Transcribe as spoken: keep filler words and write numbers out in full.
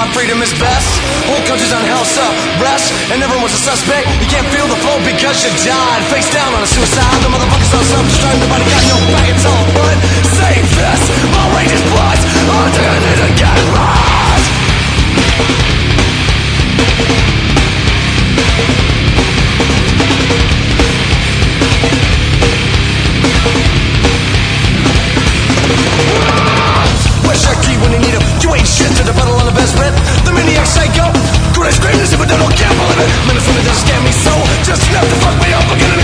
freedom is best. Whole country's on house arrest, and everyone's a suspect. You can't feel the flow because you died face down on a suicide. The motherfuckers all self-destruct. Nobody got no back. It's all fun. Save this. My rage is blood. I think I need to get right. Where's your key when you need him? You ain't shit to the pedal on the best rip. The maniac psycho. Could I scream this if I don't care? Believe it. Minutes when it doesn't scare me so. Just enough to fuck me up again.